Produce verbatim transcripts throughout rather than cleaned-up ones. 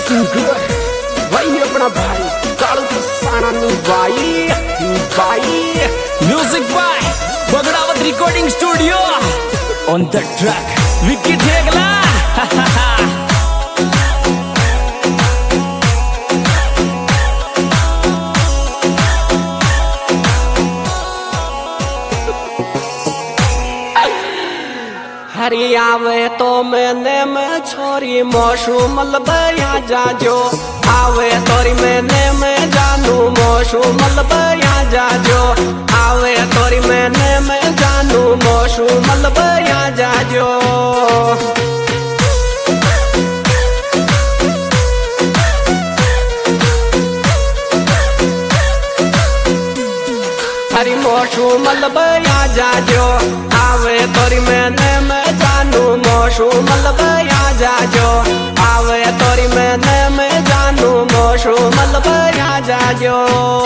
Singer वही अपना भाई कालू की साना नी बाई बाई music by Bagdawat recording studio on the track Vicky Thegla. हरी आवे तो मैंने में छोरी मोशू मलबया जाजो आवे तोरी मैंने में जानू मोशू मलबया जाजो आवे तोरी मैंने में जानू मोशू मलबया जाजो। हरी मोशू मलबया जाजो आवे तोरी मैंने में जानू मोशू मलबया जाजो आवे तोरी मैंने में जानू मोशू मलबया जाजो।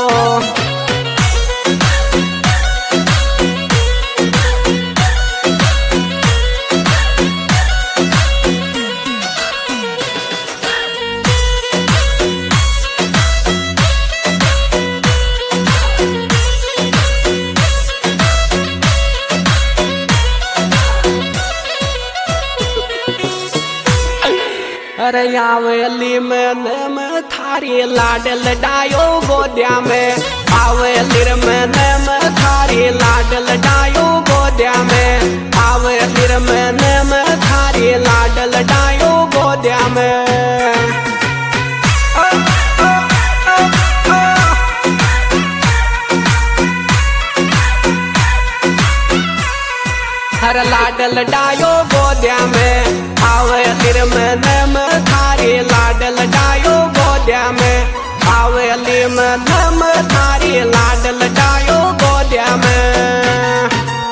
अरे आवेली मैंने में थारी लाडल डायो गोदिया में आवेली मैंने में थारी लाडल डायो गोदिया में आवेली मैंने में थारी लाडल डायो गोदिया में। हर लाडल डायो गोदिया में आवे लिर मैंने में थारी लाडल डायो गोदिया में आवेली मैंने में थारी लाडल डायो गोदिया में।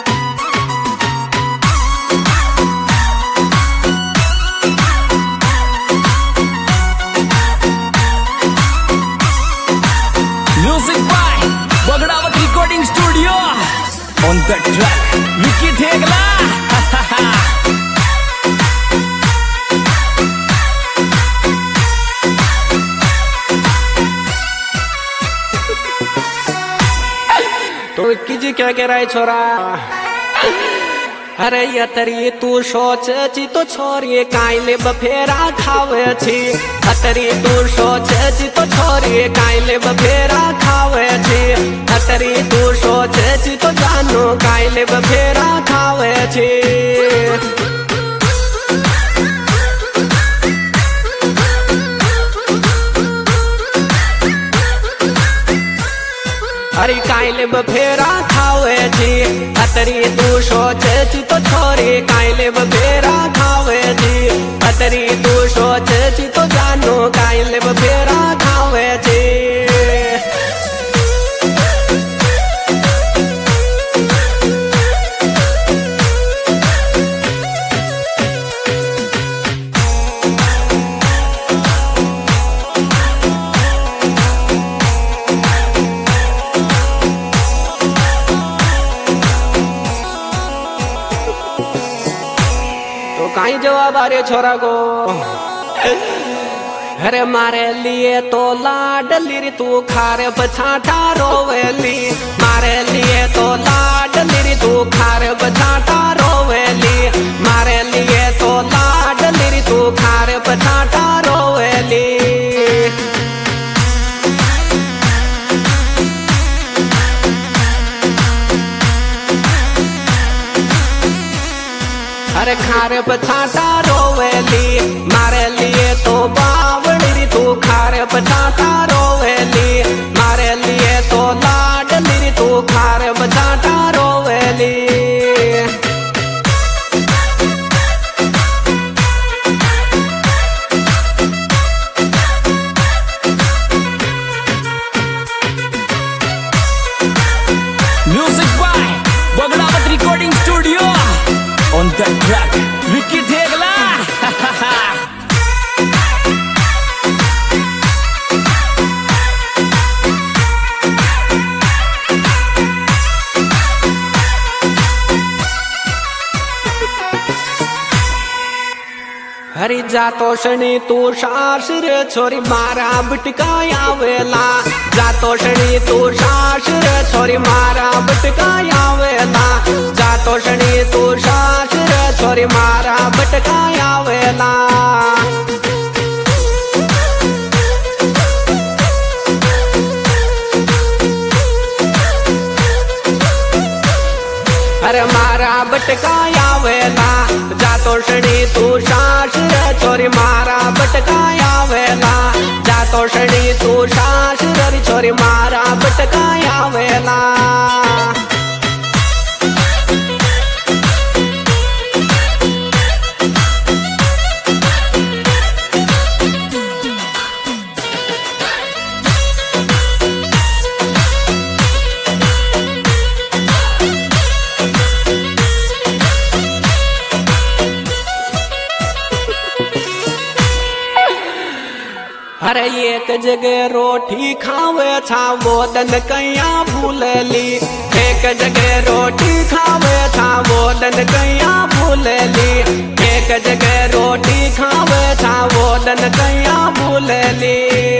Music by Bagdawat recording studio on the track Vicky Thegla. तो किजी क्या कह रहा है छोरा। अरे ये तरी तू सोच ची तो छोरी काइले बफेरा खावे छी अतरी तू सोच ची तो छोरी काइले बफेरा खावे छी अतरी तू सोच ची तो जानू काइले बफेरा खावे छी। अरे काइले बफेरा खावे छी अतरी तू सोचे छी तो छोरी काइले बफेरा खावे छी अतरी तू सोचे छी तो जानू काइले बफेरा खावे छी। कहीं जवाब आ रहे छोरा को। अरे मारे लिए तो लाडली री तू खारे बछाटा रोवेली मारे लिए तो लाडली री तू खारे बछाटा रोवेली मारे लिए तो लाडली री तू खारे बछाटा रोवेली। अरे खारे बछाटा रोवेली मारे लिए तो बावड़ी री तू खारे बछाटा रोवेली मारे लिए तो लाडली री तू खारे बछाटा रोवेली। Music by Bagdawat recording studio on the track Vicky Thegla. जातो शनी तू सास रे छोरी मारा बटकाया वेला जातो शनी तू सास रे छोरी मारा बटकाया वेला जातो शनी तू सास रे छोरी मारा बटकाया वेला अरे मारा बटकाया वेला जातो शनी तू सास रे छोरी मारा बटकाया वेला जातो शनी तू सास रे छोरी मारा बटकाया वेला अरे एक जगह रोटी खावे छा वो दन कैया भूलली एक जगह रोटी खावे छा वो दन कैया भूलली एक जगह रोटी खावे छा वो दन कैया भूलली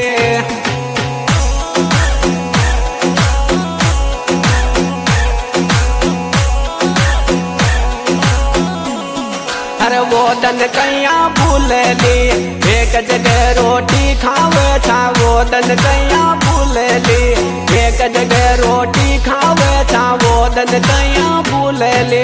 अरे वो दन कैया भूलली एक जगह रोटी खावे छा वो दन कैया भूलली एक जगह रोटी खावे छा वो दन कैया भूलली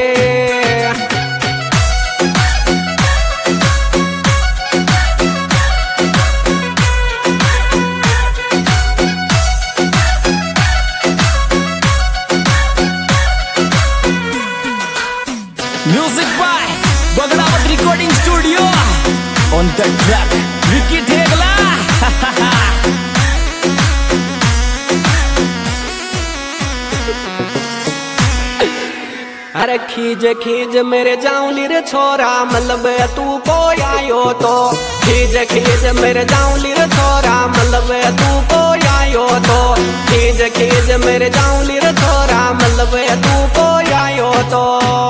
Music by Bagdavat Recording Studio. On the track, Vicky Thegla. अरे खीज खीज मेरे जाऊली रे छोरा मतलब तू को आयो तो खीज खीज मेरे जाऊली रे छोरा मतलब तू को आयो तो खीज खीज मेरे जाऊली रे छोरा मतलब तू को आयो तो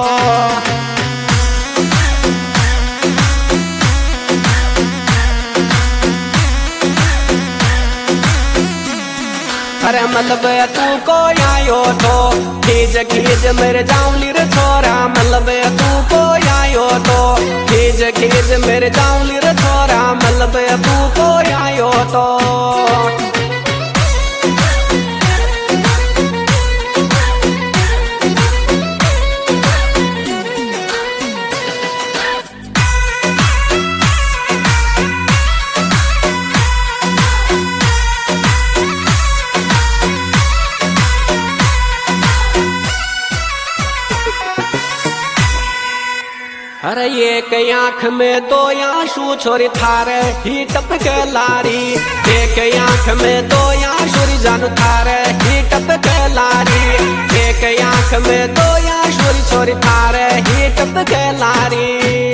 अरे मतलब तू को आयो तो खीज खीज मेरे जाऊली रे छोरा मतलब तू को आयो तो खीज खीज मेरे जाऊली रे छोरा मतलब तू को आयो तो अरे एक आँख में दो आंसू छोरी थारे ही टपके लारी एक आँख में दो आंसू जानू थारे ही टपके लारी एक आँख में दो आंसू छोरी थारे ही टपके लारी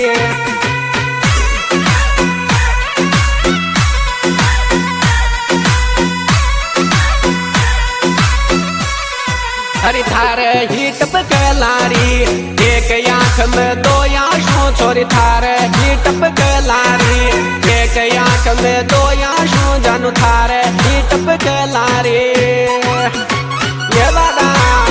हरी थारे ही टपके लारी एक आँख में दो आंसू छोरी थारे ही टपके लारी एक आँख में दो आंसू जानू थारे ही टपके लारी ये बाबा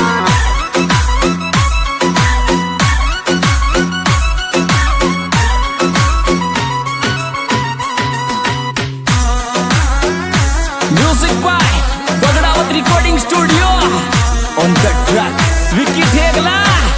Music by Bagdavat Recording Studio. On the track, Vicky Thegla.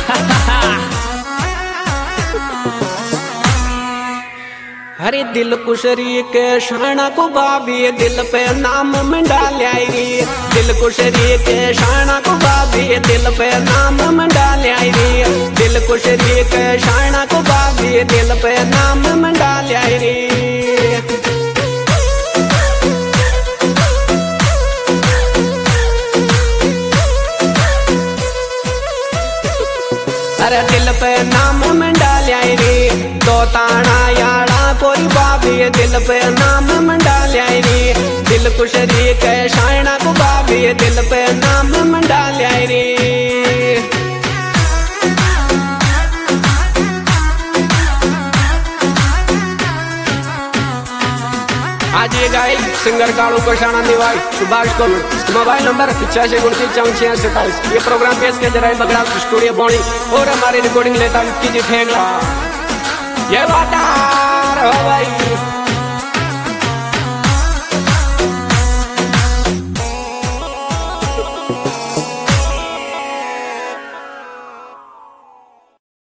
हरे दिल कुशरी के शाना को भाभी दिल पे नाम मंडा लाई री दिल कुशरी के शाना को भाभी दिल पे नाम मंडा लाई री दिल कुशरी के शाना को भाभी दिल पे नाम मंडा लाई री अरे दिल पे नाम मंडा लाई री दो ताना याड़ा कोरी बाबी दिल पे नाम मंडा लाई री दिल कुशरी के शायना को बाबी दिल पे नाम मंडा लाई री आज ये गाय सिंगर कालू कोशाना निवाई सुभाष को मोबाइल नंबर पिचासी उनतीस चौवन छियासी सत्ताईस। ये प्रोग्राम पेश किया जा रहा है बगड़ा स्टूडियो बौनी और हमारी रिकॉर्डिंग लेता की जी ठेंगा ये बात हो भाई।